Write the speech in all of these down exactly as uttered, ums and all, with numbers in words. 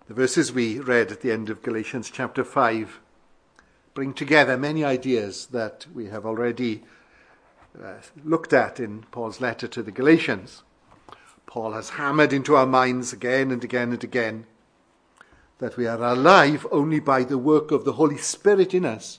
The verses we read at the end of Galatians chapter five bring together many ideas that we have already uh, looked at in Paul's letter to the Galatians. Paul has hammered into our minds again and again and again that we are alive only by the work of the Holy Spirit in us.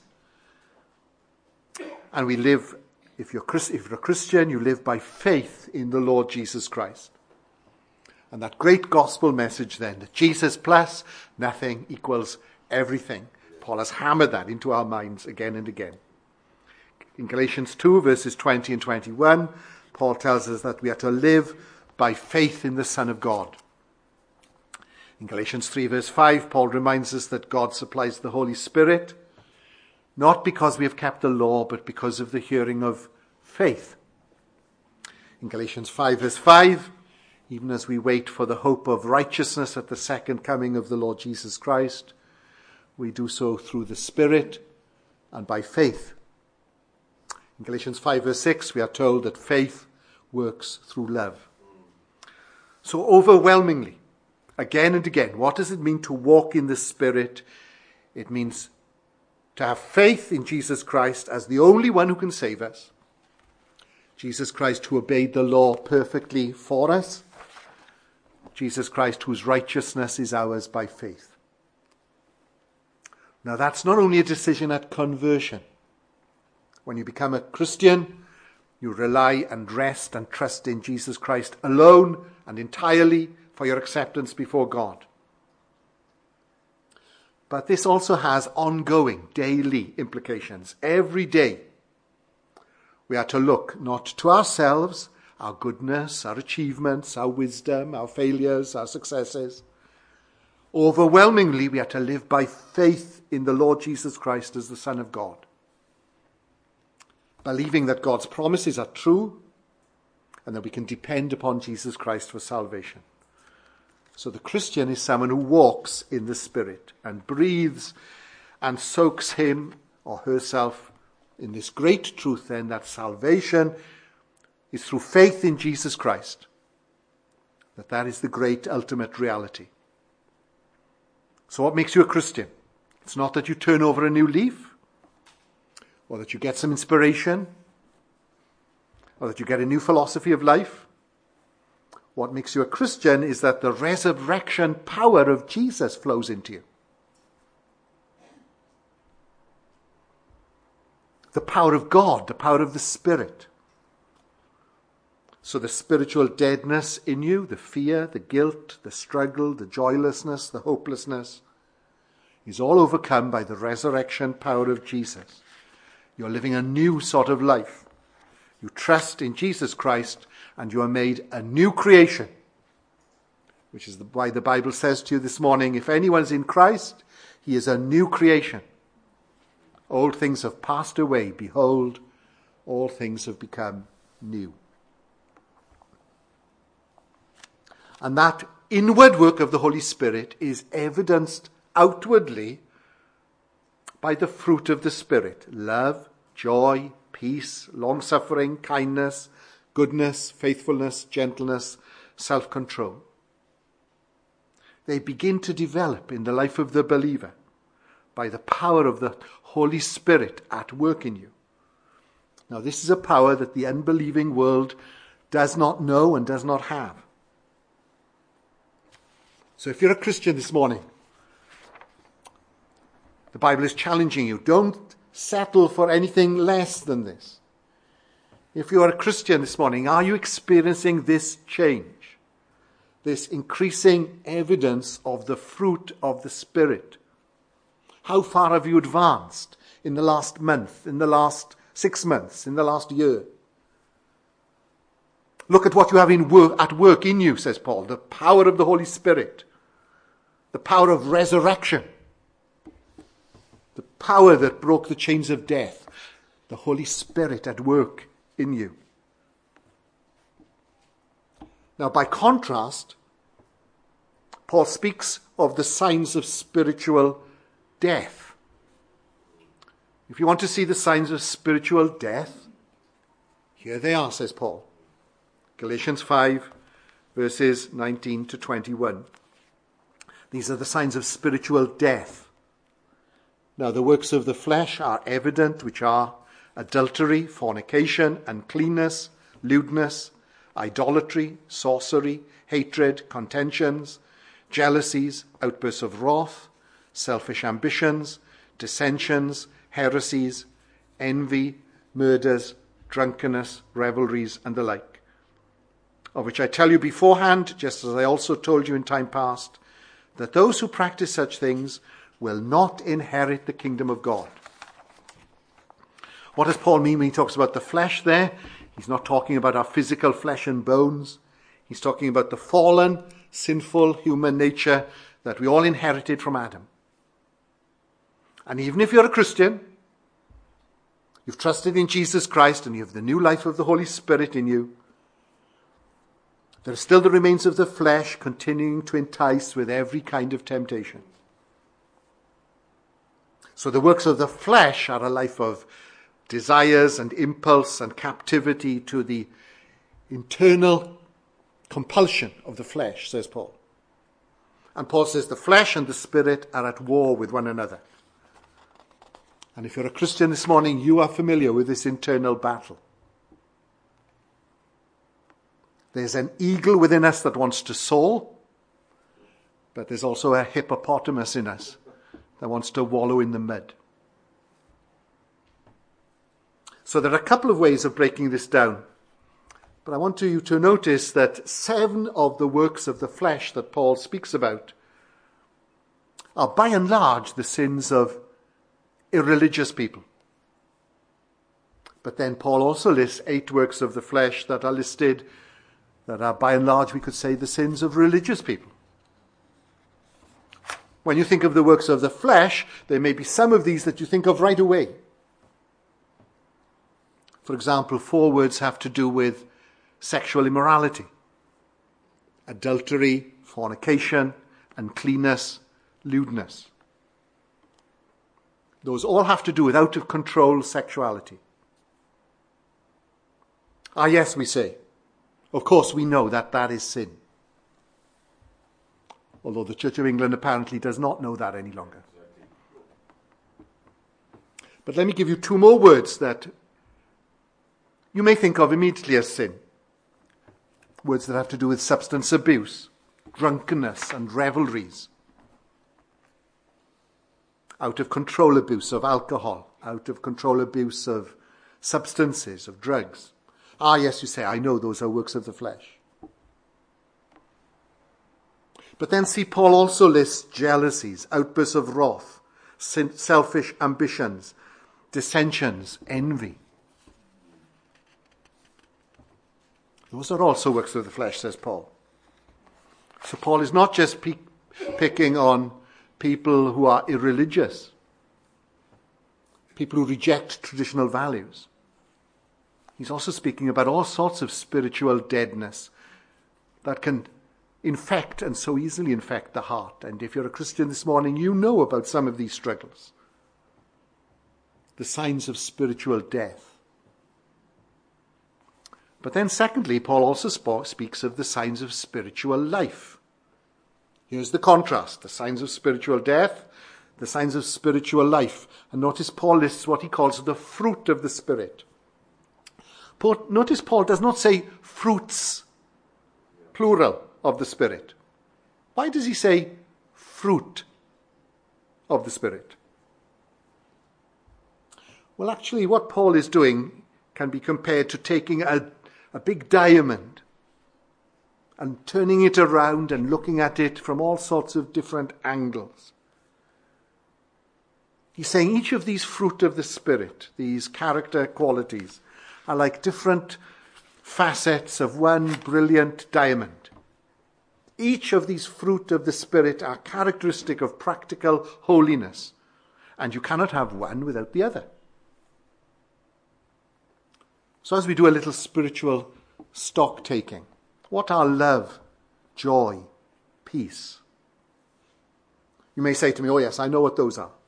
And we live, if you're, if you're a Christian, you live by faith in the Lord Jesus Christ. And that great gospel message then, that Jesus plus nothing equals everything. Paul has hammered that into our minds again and again. In Galatians two, verses twenty and twenty-one, Paul tells us that we are to live by faith in the Son of God. In Galatians three, verse five, Paul reminds us that God supplies the Holy Spirit, not because we have kept the law, but because of the hearing of faith. In Galatians five, verse five, even as we wait for the hope of righteousness at the second coming of the Lord Jesus Christ, we do so through the Spirit and by faith. In Galatians five, verse six, we are told that faith works through love. So overwhelmingly, again and again, what does it mean to walk in the Spirit? It means to have faith in Jesus Christ as the only one who can save us. Jesus Christ who obeyed the law perfectly for us. Jesus Christ whose righteousness is ours by faith. Now that's not only a decision at conversion. When you become a Christian, you rely and rest and trust in Jesus Christ alone and entirely for your acceptance before God. But this also has ongoing, daily implications. Every day we are to look not to ourselves, our goodness, our achievements, our wisdom, our failures, our successes. Overwhelmingly, we are to live by faith in the Lord Jesus Christ as the Son of God. Believing that God's promises are true and that we can depend upon Jesus Christ for salvation. So the Christian is someone who walks in the Spirit and breathes and soaks him or herself in this great truth then that salvation is through faith in Jesus Christ. That that is the great ultimate reality. So what makes you a Christian? It's not that you turn over a new leaf, or that you get some inspiration, or that you get a new philosophy of life. What makes you a Christian is that the resurrection power of Jesus flows into you. The power of God, the power of the Spirit. So the spiritual deadness in you, the fear, the guilt, the struggle, the joylessness, the hopelessness, is all overcome by the resurrection power of Jesus. You're living a new sort of life. You trust in Jesus Christ and you are made a new creation. Which is why the Bible says to you this morning, if anyone's in Christ, he is a new creation. Old things have passed away. Behold, all things have become new. And that inward work of the Holy Spirit is evidenced outwardly by the fruit of the Spirit. Love, joy, peace, long-suffering, kindness, goodness, faithfulness, gentleness, self-control. They begin to develop in the life of the believer by the power of the Holy Spirit at work in you. Now this is a power that the unbelieving world does not know and does not have. So if you're a Christian this morning, the Bible is challenging you. Don't settle for anything less than this. If you are a Christian this morning, are you experiencing this change? This increasing evidence of the fruit of the Spirit? How far have you advanced in the last month, in the last six months, in the last year? Look at what you have in work, at work in you, says Paul. The power of the Holy Spirit. The power of resurrection. The power that broke the chains of death. The Holy Spirit at work in you. Now, by contrast, Paul speaks of the signs of spiritual death. If you want to see the signs of spiritual death, here they are, says Paul. Galatians five, verses nineteen to twenty-one. These are the signs of spiritual death. Now, the works of the flesh are evident, which are adultery, fornication, uncleanness, lewdness, idolatry, sorcery, hatred, contentions, jealousies, outbursts of wrath, selfish ambitions, dissensions, heresies, envy, murders, drunkenness, revelries, and the like, of which I tell you beforehand, just as I also told you in time past, that those who practice such things will not inherit the kingdom of God. What does Paul mean when he talks about the flesh there? He's not talking about our physical flesh and bones. He's talking about the fallen, sinful human nature that we all inherited from Adam. And even if you're a Christian, you've trusted in Jesus Christ and you have the new life of the Holy Spirit in you, there are still the remains of the flesh continuing to entice with every kind of temptation. So the works of the flesh are a life of desires and impulse and captivity to the internal compulsion of the flesh, says Paul. And Paul says the flesh and the spirit are at war with one another. And if you're a Christian this morning, you are familiar with this internal battle. There's an eagle within us that wants to soar, but there's also a hippopotamus in us that wants to wallow in the mud. So there are a couple of ways of breaking this down. But I want you to notice that seven of the works of the flesh that Paul speaks about are by and large the sins of irreligious people. But then Paul also lists eight works of the flesh that are listed that are by and large, we could say, the sins of religious people. When you think of the works of the flesh, there may be some of these that you think of right away. For example, four words have to do with sexual immorality, adultery, fornication, uncleanness, lewdness. Those all have to do with out-of-control sexuality. Ah, yes, we say. Of course, we know that that is sin. Although the Church of England apparently does not know that any longer. But let me give you two more words that you may think of immediately as sin. Words that have to do with substance abuse, drunkenness, and revelries. Out of control abuse of alcohol, out of control abuse of substances, of drugs. Ah, yes, you say, I know those are works of the flesh. But then see, Paul also lists jealousies, outbursts of wrath, selfish ambitions, dissensions, envy. Those are also works of the flesh, says Paul. So Paul is not just pe- picking on people who are irreligious, people who reject traditional values. He's also speaking about all sorts of spiritual deadness that can infect and so easily infect the heart. And if you're a Christian this morning, you know about some of these struggles. The signs of spiritual death. But then secondly, Paul also sp- speaks of the signs of spiritual life. Here's the contrast, the signs of spiritual death, the signs of spiritual life. And notice Paul lists what he calls the fruit of the Spirit. Paul, notice Paul does not say fruits, plural, of the Spirit. Why does he say fruit of the Spirit? Well, actually, what Paul is doing can be compared to taking a, a big diamond and turning it around and looking at it from all sorts of different angles. He's saying each of these fruit of the Spirit, these character qualities, are like different facets of one brilliant diamond. Each of these fruit of the Spirit are characteristic of practical holiness, and you cannot have one without the other. So as we do a little spiritual stock taking, what are love, joy, peace? You may say to me, oh yes, I know what those are.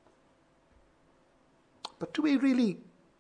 But do we really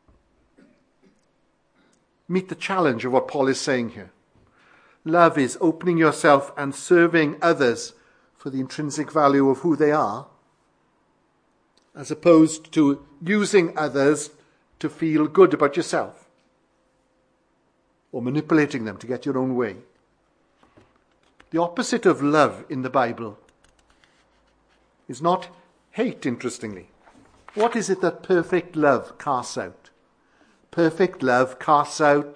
meet the challenge of what Paul is saying here? Love is opening yourself and serving others for the intrinsic value of who they are, as opposed to using others to feel good about yourself, or manipulating them to get your own way. The opposite of love in the Bible is not hate, interestingly. What is it that perfect love casts out? Perfect love casts out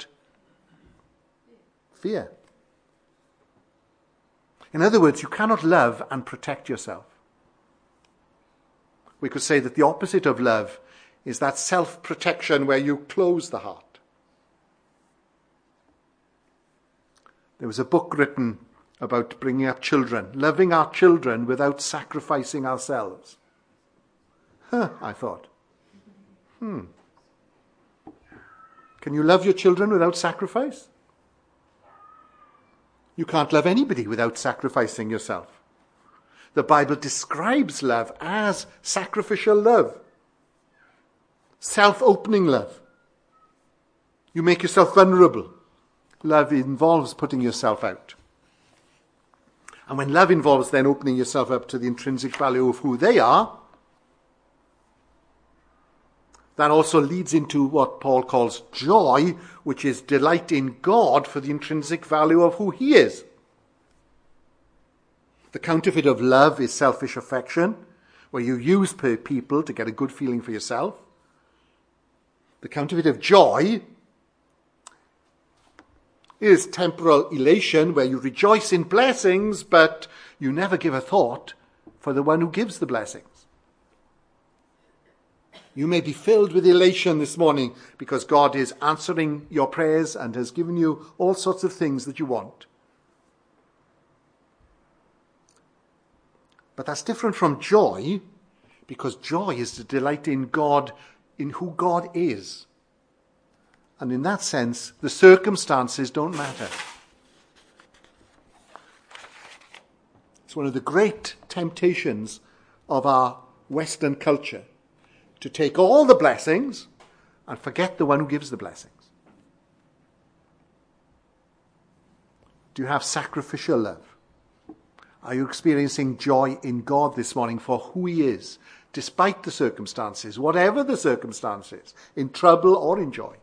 fear. In other words, you cannot love and protect yourself. We could say that the opposite of love is that self-protection where you close the heart. There was a book written about bringing up children, loving our children without sacrificing ourselves. Huh, I thought. Hmm. Can you love your children without sacrifice? You can't love anybody without sacrificing yourself. The Bible describes love as sacrificial love, self-opening love. You make yourself vulnerable. Love involves putting yourself out. And when love involves then opening yourself up to the intrinsic value of who they are, that also leads into what Paul calls joy, which is delight in God for the intrinsic value of who he is. The counterfeit of love is selfish affection, where you use people to get a good feeling for yourself. The counterfeit of joy is temporal elation, where you rejoice in blessings, but you never give a thought for the one who gives the blessings. You may be filled with elation this morning because God is answering your prayers and has given you all sorts of things that you want. But that's different from joy, because joy is to delight in God, in who God is. And in that sense, the circumstances don't matter. It's one of the great temptations of our Western culture to take all the blessings and forget the one who gives the blessings. Do you have sacrificial love? Are you experiencing joy in God this morning for who he is, despite the circumstances, whatever the circumstances, in trouble or in joy?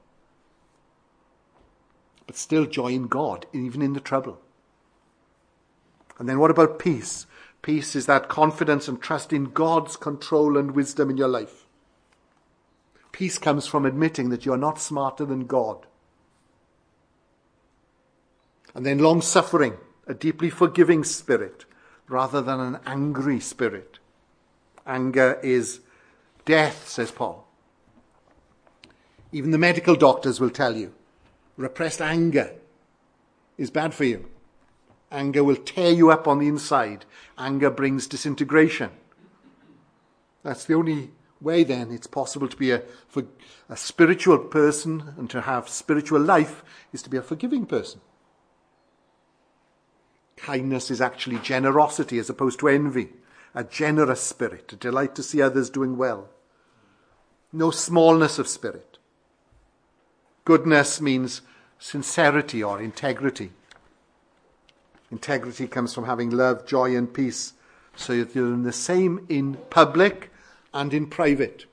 But still joy in God, even in the trouble. And then what about peace? Peace is that confidence and trust in God's control and wisdom in your life. Peace comes from admitting that you're not smarter than God. And then long-suffering, a deeply forgiving spirit, rather than an angry spirit. Anger is death, says Paul. Even the medical doctors will tell you, repressed anger is bad for you. Anger will tear you up on the inside. Anger brings disintegration. That's the only way then it's possible to be a, for a spiritual person and to have spiritual life is to be a forgiving person. Kindness is actually generosity as opposed to envy. A generous spirit, a delight to see others doing well. No smallness of spirit. Goodness means sincerity or integrity. Integrity comes from having love, joy and peace, so that you're in the same in public and in private.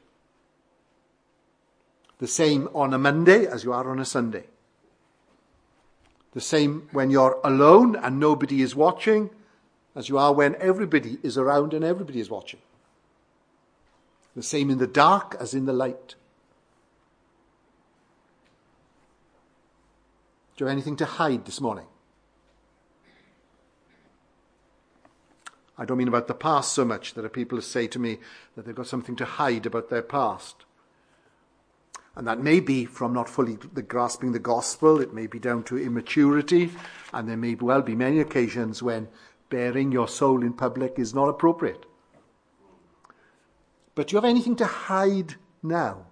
The same on a Monday as you are on a Sunday. The same when you're alone and nobody is watching as you are when everybody is around and everybody is watching. The same in the dark as in the light. Do you have anything to hide this morning? I don't mean about the past so much. There are people who say to me that they've got something to hide about their past. And that may be from not fully grasping the gospel. It may be down to immaturity. And there may well be many occasions when bearing your soul in public is not appropriate. But do you have anything to hide now?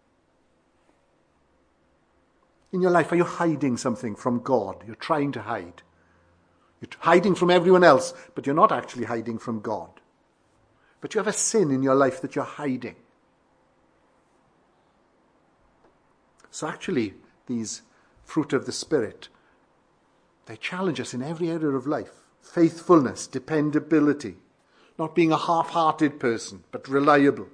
In your life, are you hiding something from God? You're trying to hide. You're hiding from everyone else, but you're not actually hiding from God. But you have a sin in your life that you're hiding. So actually, these fruit of the Spirit, they challenge us in every area of life. faithfulness, dependability, not being a half-hearted person, but reliable.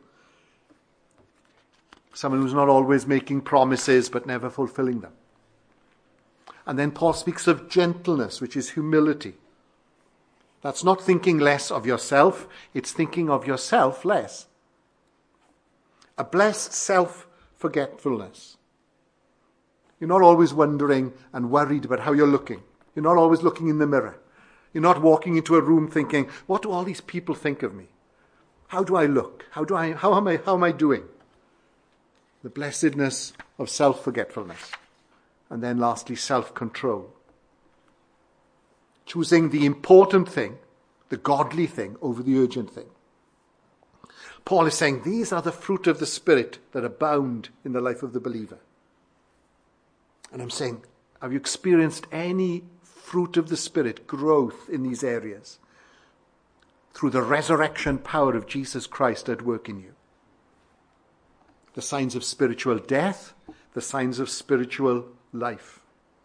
Someone who's not always making promises, but never fulfilling them. And then Paul speaks of gentleness, which is humility. That's not thinking less of yourself, it's thinking of yourself less. A blessed self-forgetfulness. You're not always wondering and worried about how you're looking. You're not always looking in the mirror. You're not walking into a room thinking, what do all these people think of me? How do I look? How do I, how am I, how am I doing? The blessedness of self-forgetfulness. And then lastly, self-control. Choosing the important thing, the godly thing, over the urgent thing. Paul is saying these are the fruit of the Spirit that abound in the life of the believer. And I'm saying, have you experienced any fruit of the Spirit, growth in these areas through the resurrection power of Jesus Christ at work in you? The signs of spiritual death, the signs of spiritual life.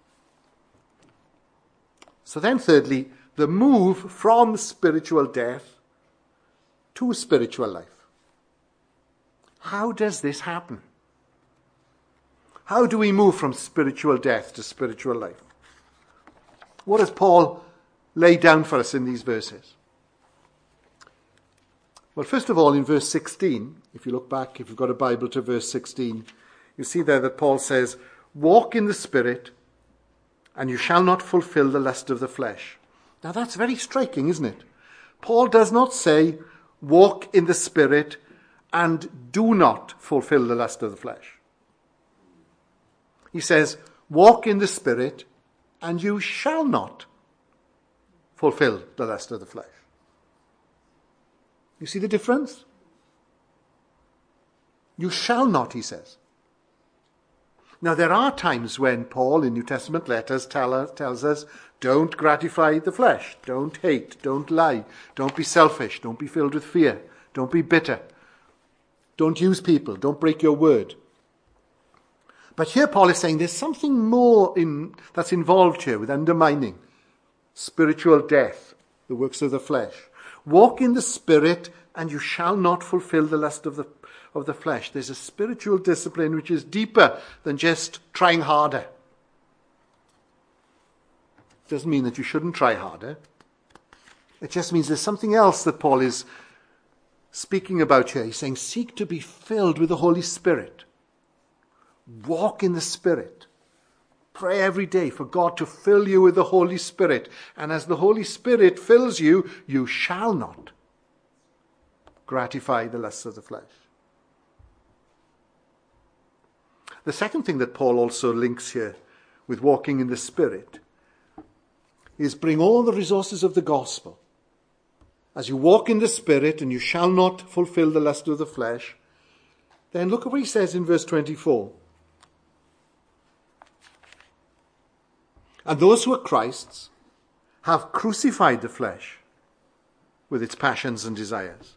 So then thirdly, the move from spiritual death to spiritual life. How does this happen? How do we move from spiritual death to spiritual life? What does Paul lay down for us in these verses? Well, first of all, in verse sixteen, if you look back, if you've got a Bible to verse sixteen, you see there that Paul says, walk in the Spirit, and you shall not fulfill the lust of the flesh. Now that's very striking, isn't it? Paul does not say, walk in the Spirit and do not fulfill the lust of the flesh. He says, walk in the Spirit and you shall not fulfill the lust of the flesh. You see the difference? You shall not, he says. Now, there are times when Paul in New Testament letters tell us, tells us, don't gratify the flesh, don't hate, don't lie, don't be selfish, don't be filled with fear, don't be bitter, don't use people, don't break your word. But here Paul is saying there's something more in, that's involved here with undermining spiritual death, the works of the flesh. Walk in the Spirit and you shall not fulfill the lust of the of the flesh. There's a spiritual discipline which is deeper than just trying harder. Doesn't mean that you shouldn't try harder. It just means there's something else that Paul is speaking about here. He's saying, seek to be filled with the Holy Spirit. Walk in the Spirit. Pray every day for God to fill you with the Holy Spirit. And as the Holy Spirit fills you, you shall not gratify the lusts of the flesh. The second thing that Paul also links here with walking in the Spirit is bring all the resources of the gospel. As you walk in the Spirit and you shall not fulfill the lust of the flesh, then look at what he says in verse twenty-four. And those who are Christ's have crucified the flesh with its passions and desires.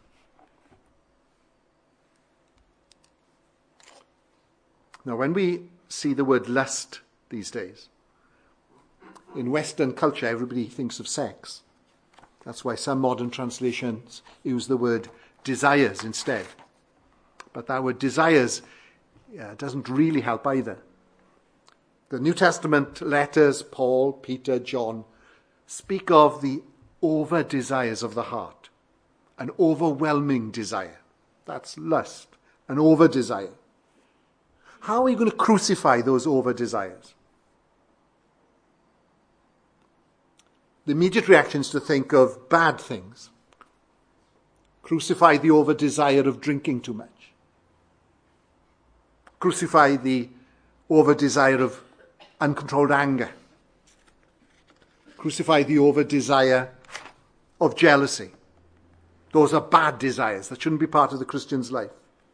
Now, when we see the word lust these days, in Western culture, everybody thinks of sex. That's why some modern translations use the word desires instead. But that word desires uh, doesn't really help either. The New Testament letters, Paul, Peter, John, speak of the over-desires of the heart, an overwhelming desire. That's lust, an over-desire. How are you going to crucify those over-desires? The immediate reaction is to think of bad things. Crucify the over-desire of drinking too much. Crucify the over-desire of uncontrolled anger. Crucify the over-desire of jealousy. Those are bad desires that shouldn't be part of the Christian's life.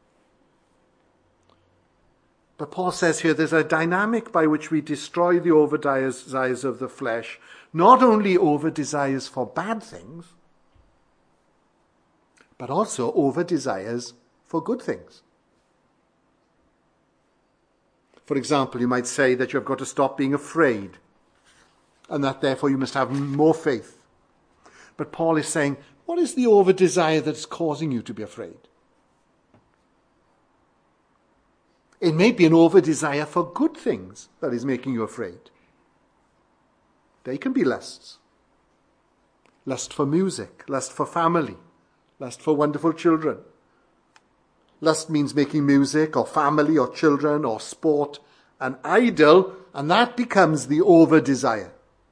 But Paul says here there's a dynamic by which we destroy the over-desires of the flesh, not only over-desires for bad things, but also over-desires for good things. For example, you might say that you've got to stop being afraid, and that therefore you must have more faith. But Paul is saying, what is the over-desire that's causing you to be afraid? It may be an over-desire for good things that is making you afraid. They can be lusts. Lust for music, lust for family, lust for wonderful children. Lust means making music or family or children or sport an idol, and that becomes the over-desire.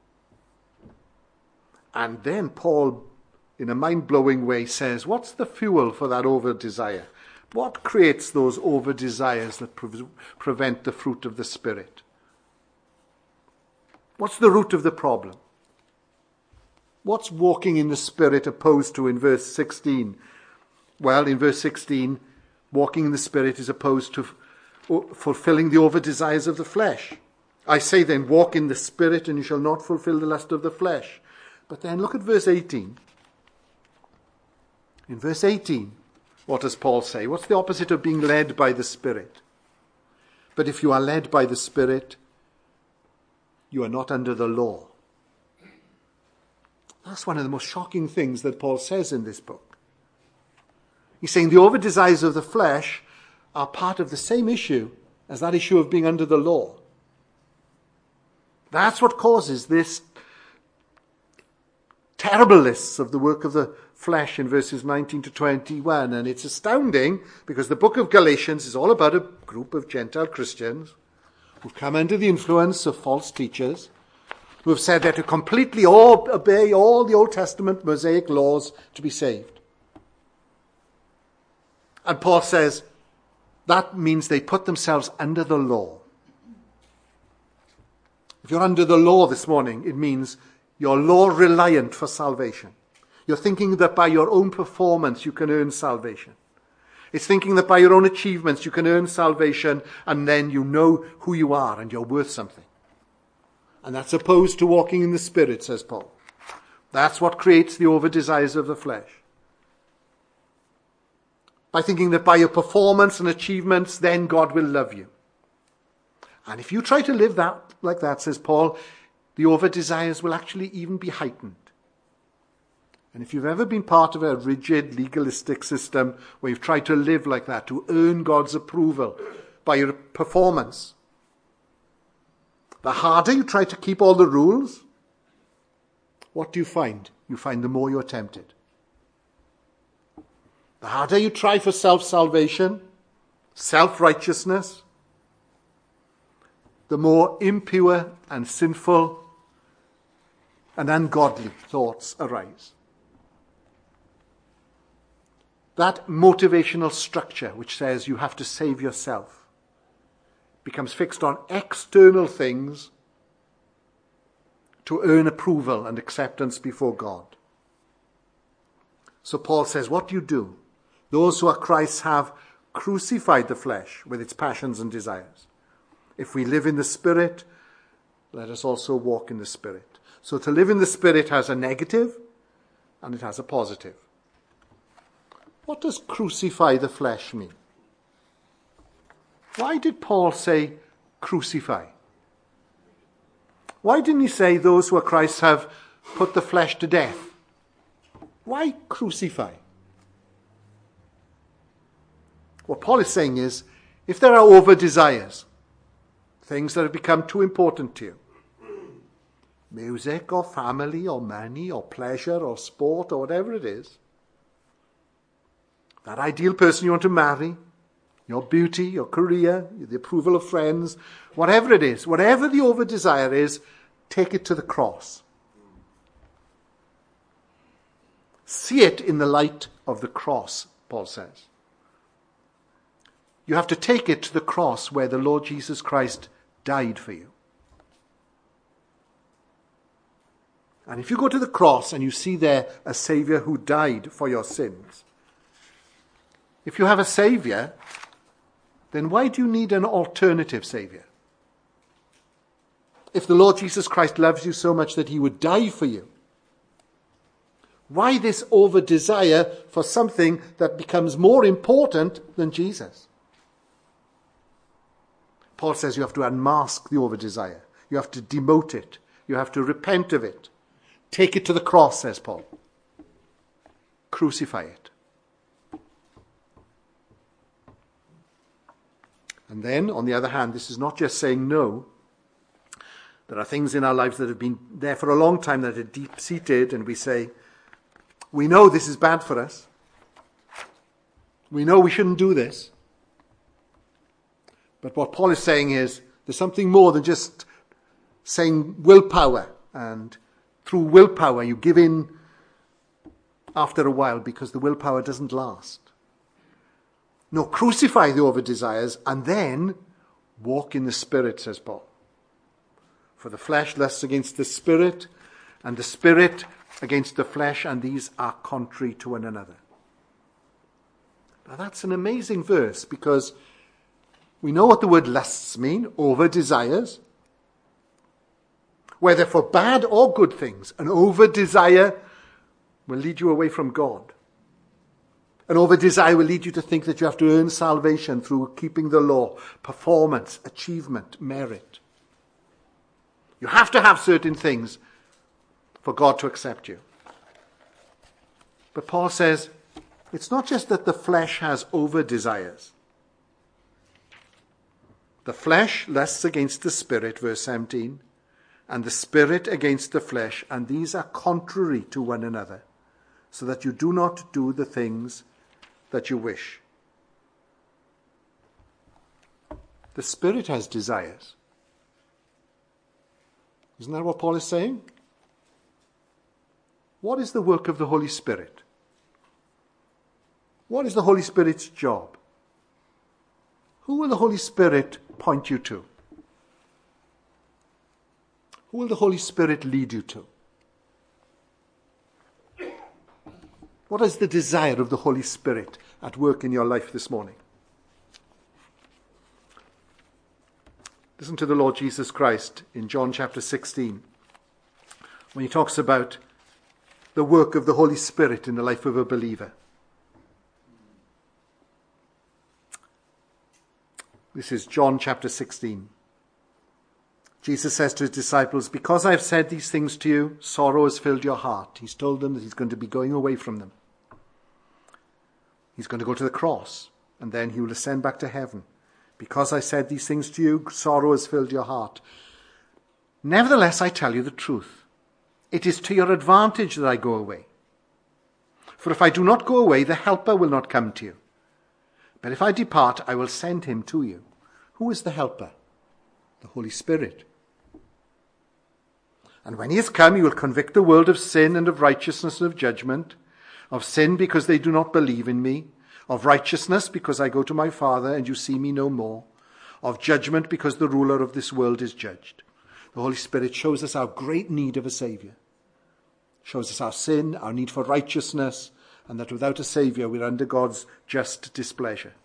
And then Paul, in a mind-blowing way, says, what's the fuel for that over-desire? What creates those over-desires that pre- prevent the fruit of the Spirit? What's the root of the problem? What's walking in the Spirit opposed to in verse sixteen? Well, in verse sixteen, walking in the Spirit is opposed to f- fulfilling the over-desires of the flesh. I say then, walk in the Spirit and you shall not fulfill the lust of the flesh. But then look at verse eighteen. In verse eighteen, what does Paul say? What's the opposite of being led by the Spirit? But if you are led by the Spirit, you are not under the law. That's one of the most shocking things that Paul says in this book. He's saying the over-desires of the flesh are part of the same issue as that issue of being under the law. That's what causes this terrible lists of the work of the flesh in verses nineteen to twenty-one. And it's astounding because the book of Galatians is all about a group of Gentile Christians who've come under the influence of false teachers, who have said they're to completely all obey all the Old Testament Mosaic laws to be saved. And Paul says that means they put themselves under the law. If you're under the law this morning, it means you're law-reliant for salvation. You're thinking that by your own performance you can earn salvation. It's thinking that by your own achievements you can earn salvation, and then you know who you are and you're worth something. And that's opposed to walking in the Spirit, says Paul. That's what creates the over-desires of the flesh. By thinking that by your performance and achievements, then God will love you. And if you try to live that like that, says Paul, the over-desires will actually even be heightened. And if you've ever been part of a rigid, legalistic system where you've tried to live like that, to earn God's approval by your performance, the harder you try to keep all the rules, what do you find? You find the more you're tempted. The harder you try for self-salvation, self-righteousness, the more impure and sinful and ungodly thoughts arise. That motivational structure which says you have to save yourself becomes fixed on external things to earn approval and acceptance before God. So Paul says, what do you do? Those who are Christ's have crucified the flesh with its passions and desires. If we live in the Spirit, let us also walk in the Spirit. So to live in the Spirit has a negative and it has a positive. What does crucify the flesh mean? Why did Paul say crucify? Why didn't he say those who are Christ's have put the flesh to death? Why crucify? What Paul is saying is, if there are over-desires, things that have become too important to you, music or family or money or pleasure or sport or whatever it is, that ideal person you want to marry, your beauty, your career, the approval of friends, whatever it is, whatever the over-desire is, take it to the cross. See it in the light of the cross, Paul says. You have to take it to the cross where the Lord Jesus Christ died for you. And if you go to the cross and you see there a Saviour who died for your sins, if you have a Saviour, then why do you need an alternative Saviour? If the Lord Jesus Christ loves you so much that he would die for you, why this over-desire for something that becomes more important than Jesus? Paul says you have to unmask the over-desire. You have to demote it. You have to repent of it. Take it to the cross, says Paul. crucify it. And then, on the other hand, this is not just saying no. There are things in our lives that have been there for a long time that are deep-seated, and we say, we know this is bad for us. We know we shouldn't do this. But what Paul is saying is, there's something more than just saying willpower, and through willpower you give in after a while because the willpower doesn't last. No, crucify the over desires and then walk in the Spirit, says Paul. For the flesh lusts against the Spirit, and the Spirit against the flesh, and these are contrary to one another. Now that's an amazing verse, because we know what the word lusts mean, over desires. Whether for bad or good things, an over desire will lead you away from God. An over desire will lead you to think that you have to earn salvation through keeping the law, performance, achievement, merit. You have to have certain things for God to accept you. But Paul says, it's not just that the flesh has over desires. The flesh lusts against the Spirit, verse seventeen, and the Spirit against the flesh, and these are contrary to one another, so that you do not do the things that you wish. The Spirit has desires. Isn't that what Paul is saying? What is the work of the Holy Spirit? What is the Holy Spirit's job? Who will the Holy Spirit point you to? Who will the Holy Spirit lead you to? What is the desire of the Holy Spirit at work in your life this morning? Listen to the Lord Jesus Christ in John chapter sixteen, when he talks about the work of the Holy Spirit in the life of a believer. This is John chapter sixteen. Jesus says to his disciples, because I have said these things to you, sorrow has filled your heart. He's told them that he's going to be going away from them. He's going to go to the cross, and then he will ascend back to heaven. Because I said these things to you, sorrow has filled your heart. Nevertheless, I tell you the truth. It is to your advantage that I go away. For if I do not go away, the Helper will not come to you. But if I depart, I will send him to you. Who is the Helper? The Holy Spirit. And when he has come, he will convict the world of sin and of righteousness and of judgment. Of sin, because they do not believe in me. Of righteousness, because I go to my Father and you see me no more. Of judgment, because the ruler of this world is judged. The Holy Spirit shows us our great need of a Saviour. Shows us our sin, our need for righteousness, and that without a Saviour we're under God's just displeasure.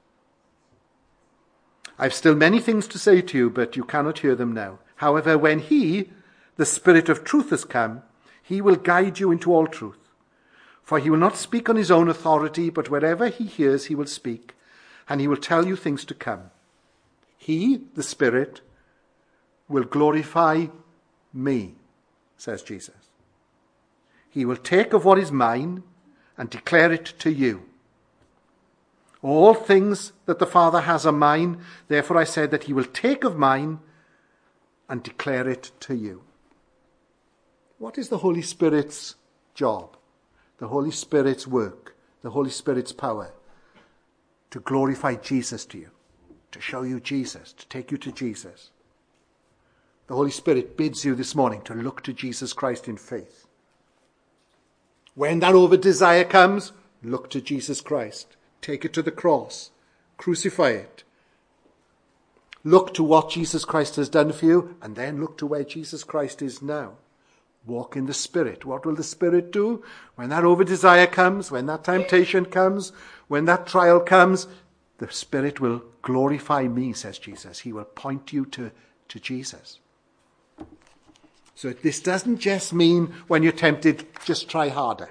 I have still many things to say to you, but you cannot hear them now. However, when he, the Spirit of truth, has come, he will guide you into all truth. For he will not speak on his own authority, but wherever he hears he will speak, and he will tell you things to come. He, the Spirit, will glorify me, says Jesus. He will take of what is mine and declare it to you. All things that the Father has are mine, therefore I said that he will take of mine and declare it to you. What is the Holy Spirit's job? The Holy Spirit's work, the Holy Spirit's power? To glorify Jesus to you, to show you Jesus, to take you to Jesus. The Holy Spirit bids you this morning to look to Jesus Christ in faith. When that over desire comes, look to Jesus Christ. Take it to the cross. Crucify it. Look to what Jesus Christ has done for you, and then look to where Jesus Christ is now. Walk in the Spirit. What will the Spirit do? When that over desire comes, when that temptation comes, when that trial comes, the Spirit will glorify me, says Jesus. He will point you to, to Jesus. So this doesn't just mean when you're tempted, just try harder.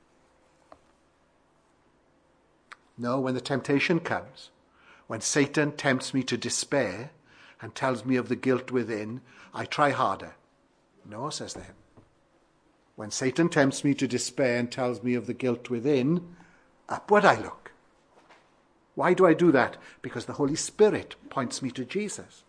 No, when the temptation comes, when Satan tempts me to despair and tells me of the guilt within, I try harder. No, says the hymn. When Satan tempts me to despair and tells me of the guilt within, upward I look. Why do I do that? Because the Holy Spirit points me to Jesus.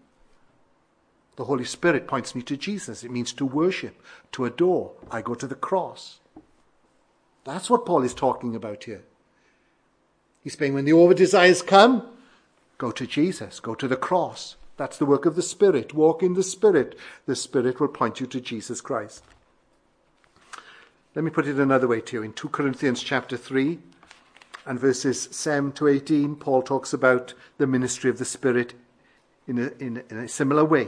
The Holy Spirit points me to Jesus. It means to worship, to adore. I go to the cross. That's what Paul is talking about here. He's saying when the over-desires come, go to Jesus, go to the cross. That's the work of the Spirit. Walk in the Spirit. The Spirit will point you to Jesus Christ. Let me put it another way to you. In Second Corinthians chapter three and verses seven to eighteen, Paul talks about the ministry of the Spirit in a, in, in a similar way.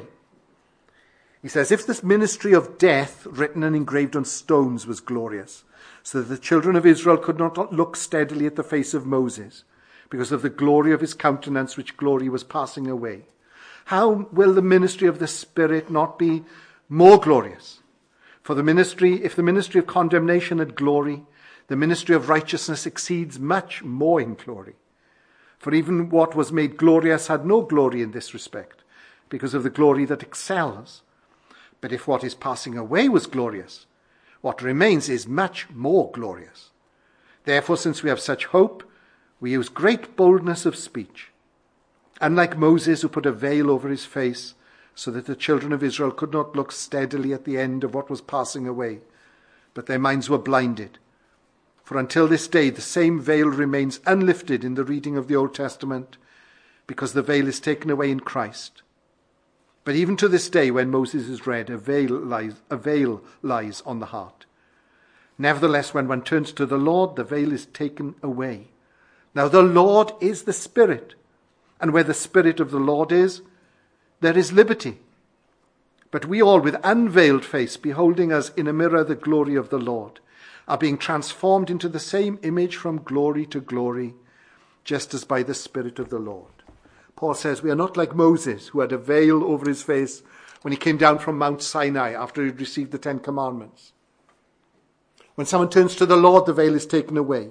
He says, if this ministry of death written and engraved on stones was glorious, so that the children of Israel could not look steadily at the face of Moses, because of the glory of his countenance, which glory was passing away, how will the ministry of the Spirit not be more glorious? For the ministry, if the ministry of condemnation had glory, the ministry of righteousness exceeds much more in glory. For even what was made glorious had no glory in this respect, because of the glory that excels. But if what is passing away was glorious, what remains is much more glorious. Therefore, since we have such hope, we use great boldness of speech. Unlike Moses, who put a veil over his face, so that the children of Israel could not look steadily at the end of what was passing away, but their minds were blinded. For until this day, the same veil remains unlifted in the reading of the Old Testament, because the veil is taken away in Christ. But even to this day, when Moses is read, a veil lies, a veil lies on the heart. Nevertheless, when one turns to the Lord, the veil is taken away. Now the Lord is the Spirit, and where the Spirit of the Lord is, there is liberty. But we all, with unveiled face, beholding as in a mirror the glory of the Lord, are being transformed into the same image from glory to glory, just as by the Spirit of the Lord. Paul says we are not like Moses, who had a veil over his face when he came down from Mount Sinai after he had received the Ten Commandments. When someone turns to the Lord, the veil is taken away.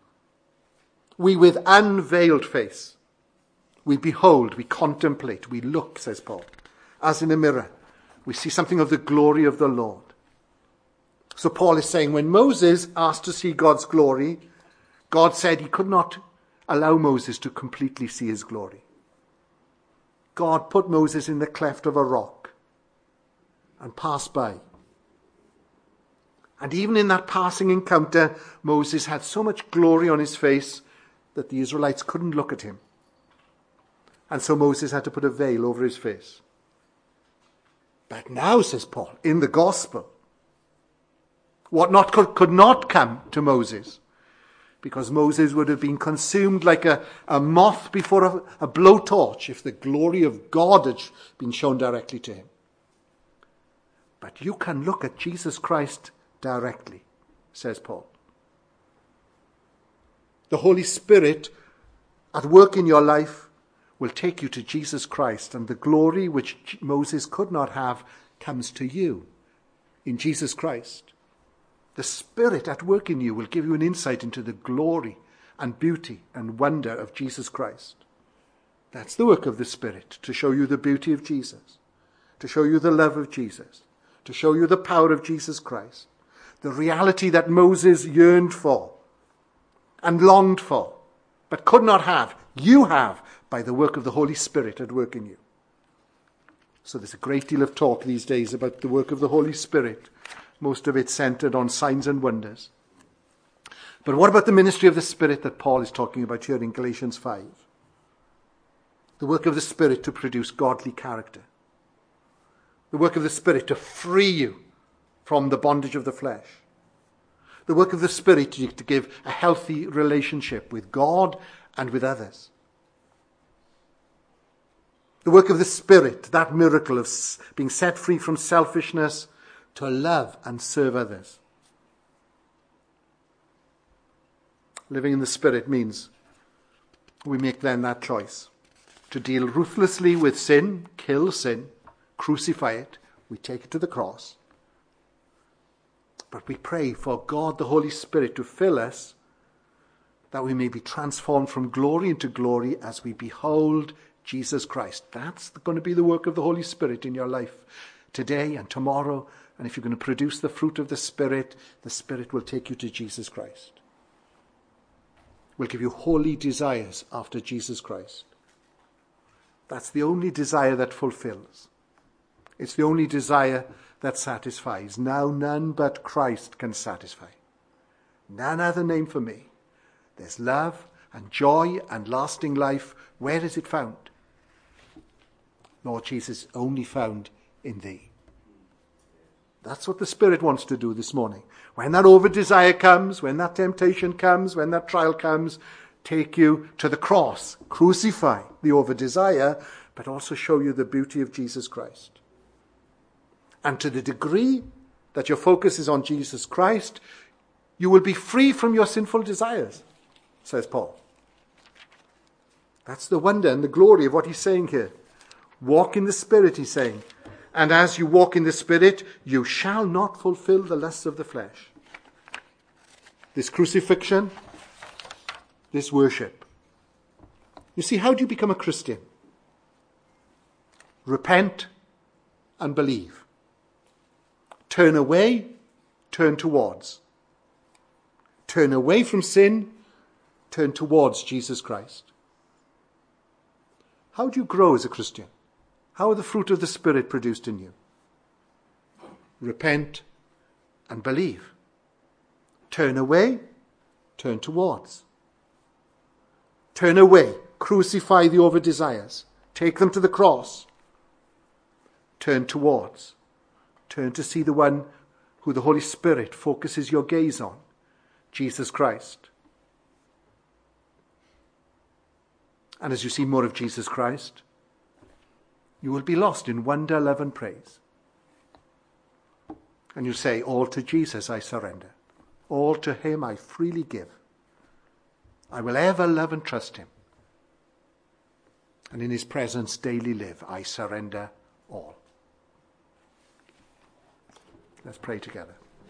We, with unveiled face, we behold, we contemplate, we look, says Paul, as in a mirror. We see something of the glory of the Lord. So Paul is saying when Moses asked to see God's glory, God said he could not allow Moses to completely see his glory. God put Moses in the cleft of a rock and passed by. And even in that passing encounter, Moses had so much glory on his face that the Israelites couldn't look at him. And so Moses had to put a veil over his face. But now, says Paul, in the gospel, what not could, could not come to Moses, because Moses would have been consumed like a, a moth before a, a blowtorch if the glory of God had been shown directly to him. But you can look at Jesus Christ directly, says Paul. The Holy Spirit at work in your life will take you to Jesus Christ, and the glory which Moses could not have comes to you in Jesus Christ. The Spirit at work in you will give you an insight into the glory and beauty and wonder of Jesus Christ. That's the work of the Spirit, to show you the beauty of Jesus, to show you the love of Jesus, to show you the power of Jesus Christ, the reality that Moses yearned for and longed for, but could not have. You have by the work of the Holy Spirit at work in you. So there's a great deal of talk these days about the work of the Holy Spirit, most of it centered on signs and wonders. But what about the ministry of the Spirit that Paul is talking about here in Galatians five? The work of the Spirit to produce godly character. The work of the Spirit to free you from the bondage of the flesh. The work of the Spirit to give a healthy relationship with God and with others. The work of the Spirit, that miracle of being set free from selfishness to love and serve others. Living in the Spirit means we make then that choice to deal ruthlessly with sin, kill sin, crucify it. We take it to the cross. But we pray for God, the Holy Spirit, to fill us that we may be transformed from glory into glory as we behold Jesus Christ. That's going to be the work of the Holy Spirit in your life today and tomorrow, And if you're going to produce the fruit of the Spirit, the Spirit will take you to Jesus Christ. Will give you holy desires after Jesus Christ. That's the only desire that fulfills. It's the only desire that satisfies. Now none but Christ can satisfy. None other name for me. There's love and joy and lasting life. Where is it found? Lord Jesus, only found in thee. That's what the Spirit wants to do this morning. When that over-desire comes, when that temptation comes, when that trial comes, take you to the cross. Crucify the over-desire, but also show you the beauty of Jesus Christ. And to the degree that your focus is on Jesus Christ, you will be free from your sinful desires, says Paul. That's the wonder and the glory of what he's saying here. Walk in the Spirit, he's saying. And as you walk in the Spirit, you shall not fulfill the lusts of the flesh. This crucifixion, this worship. You see, how do you become a Christian? Repent and believe. Turn away, turn towards. Turn away from sin, turn towards Jesus Christ. How do you grow as a Christian? How are the fruit of the Spirit produced in you? Repent and believe. Turn away, turn towards. Turn away, crucify the over-desires. Take them to the cross. Turn towards. Turn to see the one who the Holy Spirit focuses your gaze on, Jesus Christ. And as you see more of Jesus Christ, you will be lost in wonder, love, and praise. And you say, all to Jesus I surrender. All to him I freely give. I will ever love and trust him. And in his presence daily live. I surrender all. Let's pray together.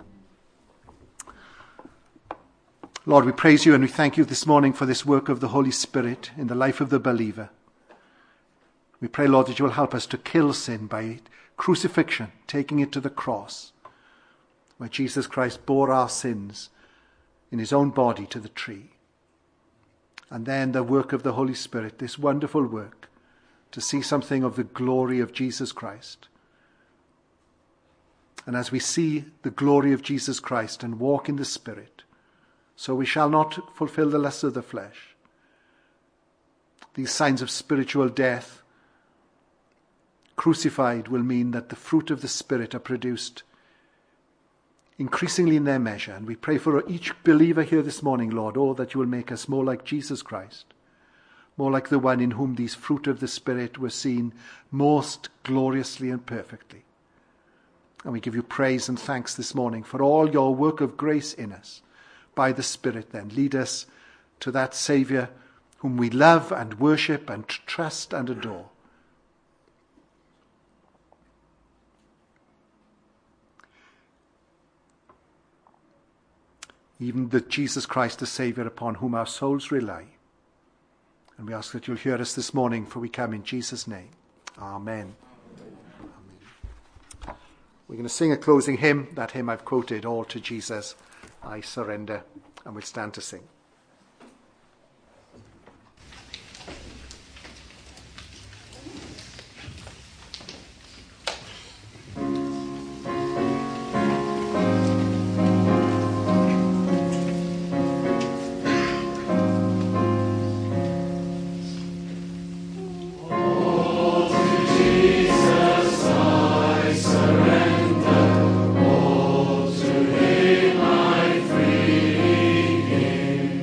Lord, we praise you and we thank you this morning for this work of the Holy Spirit in the life of the believer. We pray, Lord, that you will help us to kill sin by crucifixion, taking it to the cross, where Jesus Christ bore our sins in his own body to the tree. And then the work of the Holy Spirit, this wonderful work, to see something of the glory of Jesus Christ. And as we see the glory of Jesus Christ and walk in the Spirit, so we shall not fulfill the lusts of the flesh. These signs of spiritual death crucified will mean that the fruit of the Spirit are produced increasingly in their measure. And we pray for each believer here this morning, Lord, oh, that you will make us more like Jesus Christ, more like the one in whom these fruit of the Spirit were seen most gloriously and perfectly. And we give you praise and thanks this morning for all your work of grace in us. By the Spirit then, lead us to that Saviour whom we love and worship and trust and adore. Even the Jesus Christ, the Saviour upon whom our souls rely. And we ask that you'll hear us this morning, for we come in Jesus' name. Amen. Amen. We're going to sing a closing hymn, that hymn I've quoted, All to Jesus I Surrender, and we'll stand to sing. All to him I freely give.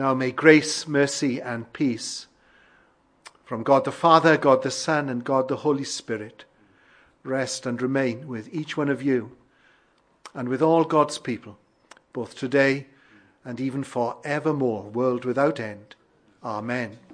Now may grace, mercy, and peace from God the Father, God the Son, and God the Holy Spirit rest and remain with each one of you and with all God's people, both today and even for evermore, world without end. Amen.